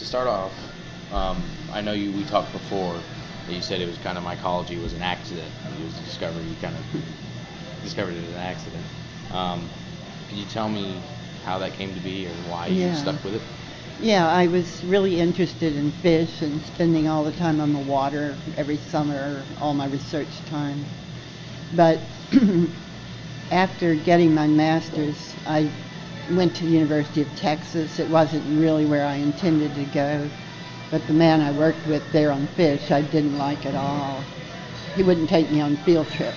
to start off, I know we talked before that you said it was kind of mycology was an accident. It was discovered. You kind of discovered it as an accident. Can you tell me how that came to be or why you stuck with it? Yeah, I was really interested in fish and spending all the time on the water every summer, all my research time. But after getting my master's, I went to the University of Texas. It wasn't really where I intended to go, but the man I worked with there on fish, I didn't like at all. He wouldn't take me on field trips.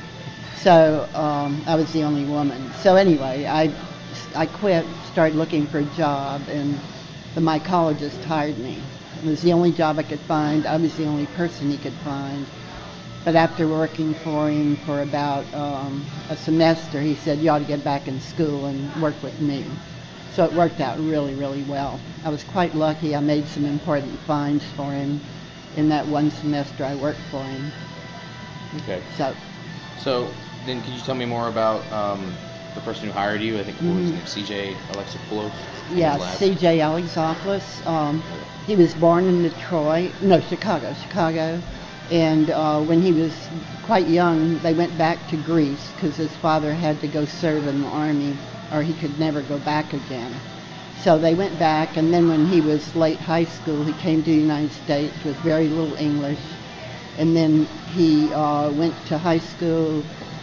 So I was the only woman. So anyway, I quit, started looking for a job, and the mycologist hired me. It was the only job I could find. I was the only person he could find. But after working for him for about a semester, he said, you ought to get back in school and work with me. So it worked out really, really well. I was quite lucky. I made some important finds for him in that one semester I worked for him. Okay. So then could you tell me more about the person who hired you? I think what was his name? C.J. Alexopoulos? Yeah, C.J. Alexopoulos. He was born in Chicago. And when he was quite young, they went back to Greece because his father had to go serve in the army or he could never go back again. So they went back, and then when he was late high school, he came to the United States with very little English. And then he went to high school,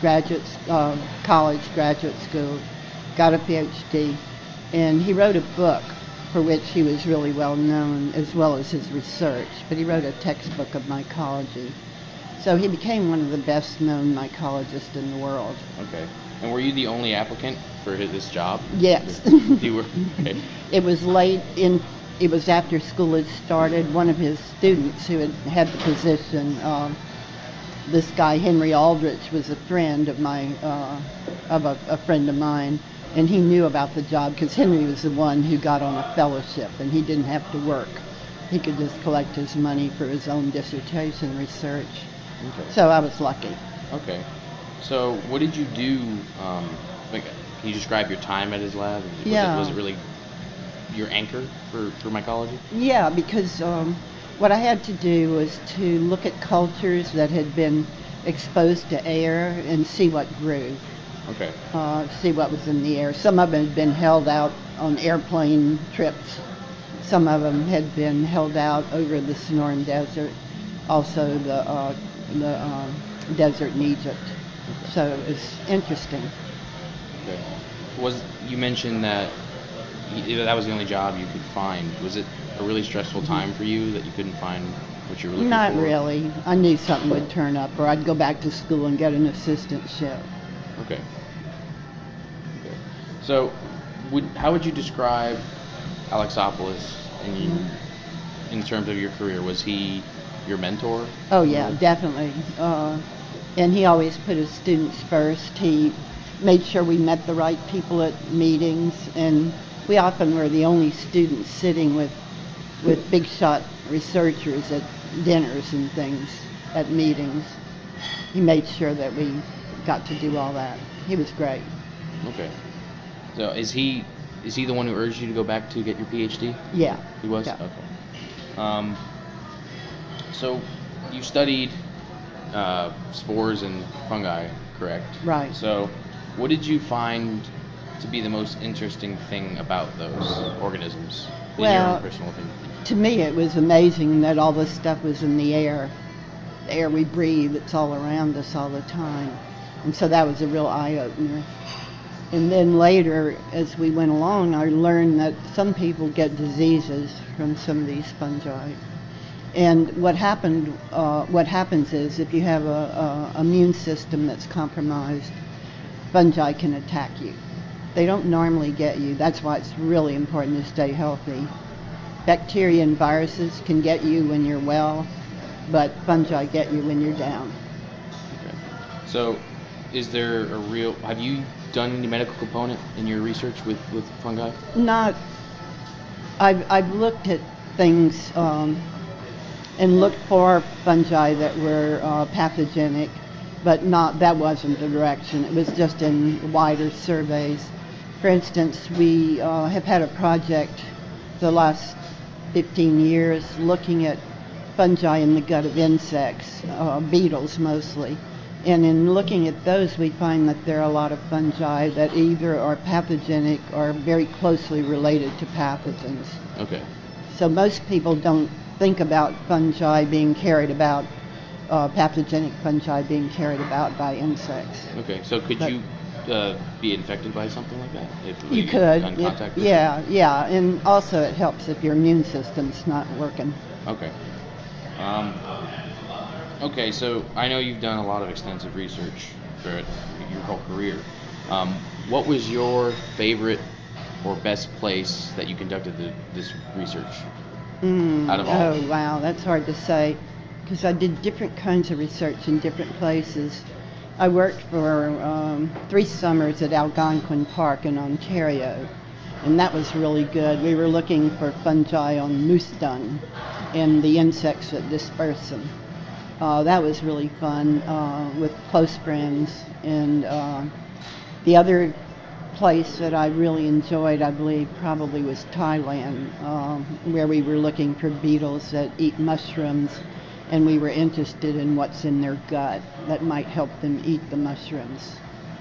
college, graduate school, got a PhD, and he wrote a book for which he was really well known, as well as his research. But he wrote a textbook of mycology. So he became one of the best known mycologists in the world. Okay. And were you the only applicant for this job? Yes. You were? Okay. It was it was after school had started. One of his students who had the position, this guy Henry Aldrich, was a friend of a friend of mine, and he knew about the job because Henry was the one who got on a fellowship, and he didn't have to work. He could just collect his money for his own dissertation research. Okay. So I was lucky. Okay. So what did you do? Can you describe your time at his lab? Was it really your anchor for mycology? Yeah, because what I had to do was to look at cultures that had been exposed to air and see what grew. Okay. See what was in the air. Some of them had been held out on airplane trips. Some of them had been held out over the Sonoran Desert, also the desert in Egypt. Okay. So it's interesting. Okay. You mentioned that that was the only job you could find. Was it a really stressful time for you that you couldn't find what you were looking for? Not really. I knew something would turn up, or I'd go back to school and get an assistantship. Okay. So, how would you describe Alexopoulos in terms of your career? Was he your mentor? Oh yeah, definitely. And he always put his students first. He made sure we met the right people at meetings, and we often were the only students sitting with big shot researchers at dinners and things, at meetings. He made sure that we got to do all that. He was great. Okay. So is he the one who urged you to go back to get your PhD? Yeah. He was? Yeah. Okay. So you studied spores and fungi, correct? Right. So what did you find to be the most interesting thing about those organisms, in your own personal opinion? To me it was amazing that all this stuff was in the air we breathe. It's all around us all the time. And so that was a real eye-opener. And then later, as we went along, I learned that some people get diseases from some of these fungi. And what happens is if you have a immune system that's compromised, fungi can attack you. They don't normally get you. That's why it's really important to stay healthy. Bacteria and viruses can get you when you're well, but fungi get you when you're down. Okay. So have you done any medical component in your research with fungi? Not. I've looked at things and looked for fungi that were pathogenic, but that wasn't the direction. It was just in wider surveys. For instance, we have had a project the last 15 years looking at fungi in the gut of insects, beetles mostly. And in looking at those, we find that there are a lot of fungi that either are pathogenic or very closely related to pathogens. Okay. So most people don't think about fungi being carried about, pathogenic fungi being carried about by insects. Okay. So could you be infected by something like that? If You could. in contact with Yeah. And also it helps if your immune system's not working. Okay. Okay, so I know you've done a lot of extensive research throughout your whole career. What was your favorite or best place that you conducted this research out of all? Oh, wow, that's hard to say because I did different kinds of research in different places. I worked for 3 summers at Algonquin Park in Ontario, and that was really good. We were looking for fungi on moose dung and the insects that disperse them. That was really fun with close friends. And the other place that I really enjoyed, I believe, probably was Thailand, where we were looking for beetles that eat mushrooms, and we were interested in what's in their gut that might help them eat the mushrooms.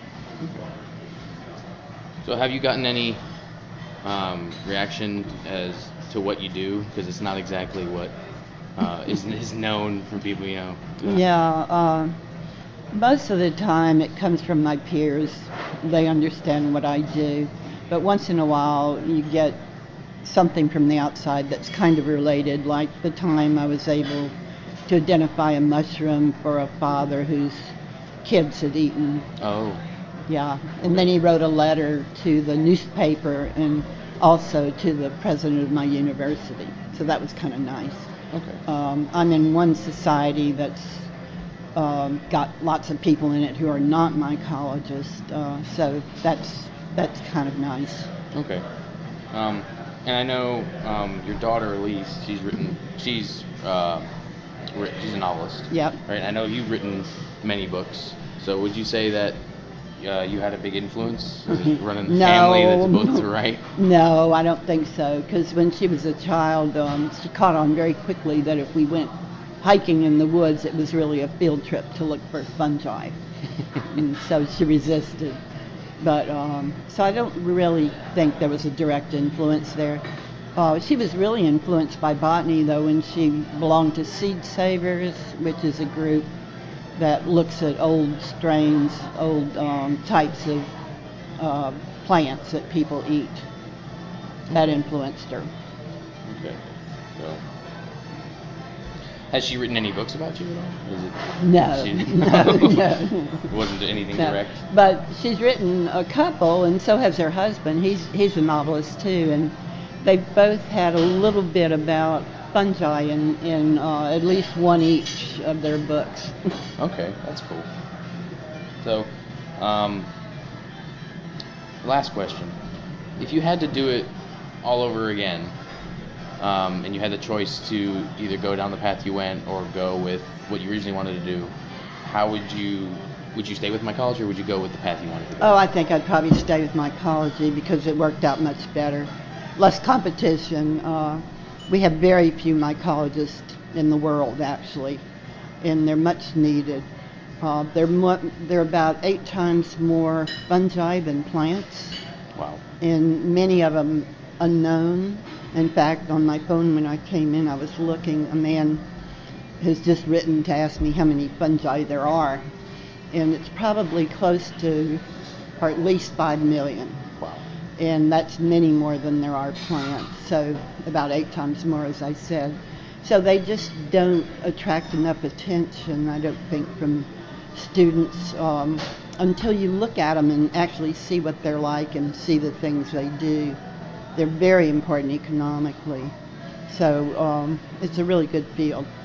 So have you gotten any reaction as to what you do? Because it's not exactly what is known from people, you know. Yeah, most of the time it comes from my peers. They understand what I do. But once in a while you get something from the outside that's kind of related, like the time I was able to identify a mushroom for a father whose kids had eaten. Oh. Yeah, and then he wrote a letter to the newspaper and also to the president of my university. So that was kind of nice. Okay. I'm in one society that's got lots of people in it who are not mycologists, so that's kind of nice. Okay. And I know your daughter Elise. She's a novelist. Yep. Right. I know you've written many books. So would you say that you had a big influence running the family that's both to write? No, I don't think so. Because when she was a child, she caught on very quickly that if we went hiking in the woods, it was really a field trip to look for fungi, and so she resisted. But so I don't really think there was a direct influence there. She was really influenced by botany, though, when she belonged to Seed Savers, which is a group that looks at old strains, old types of plants that people eat. That influenced her. Okay. So, has she written any books about you at all? Is it, No. It wasn't anything No. direct? But she's written a couple, and so has her husband. He's a novelist too, and they've both had a little bit about fungi in at least one each of their books. Okay, that's cool. So, last question. If you had to do it all over again, and you had the choice to either go down the path you went or go with what you originally wanted to do, how would you stay with mycology, or would you go with the path you wanted to go? Oh, I think I'd probably stay with mycology because it worked out much better. Less competition. We have very few mycologists in the world, actually, and they're much needed. There are about 8 times more fungi than plants. Wow. And many of them unknown. In fact, on my phone when I came in, I was looking. A man has just written to ask me how many fungi there are, and it's probably close to, or at least 5 million. Wow. And that's many more than there are plants, so about 8 times more, as I said. So they just don't attract enough attention, I don't think, from students until you look at them and actually see what they're like and see the things they do. They're very important economically, so it's a really good field.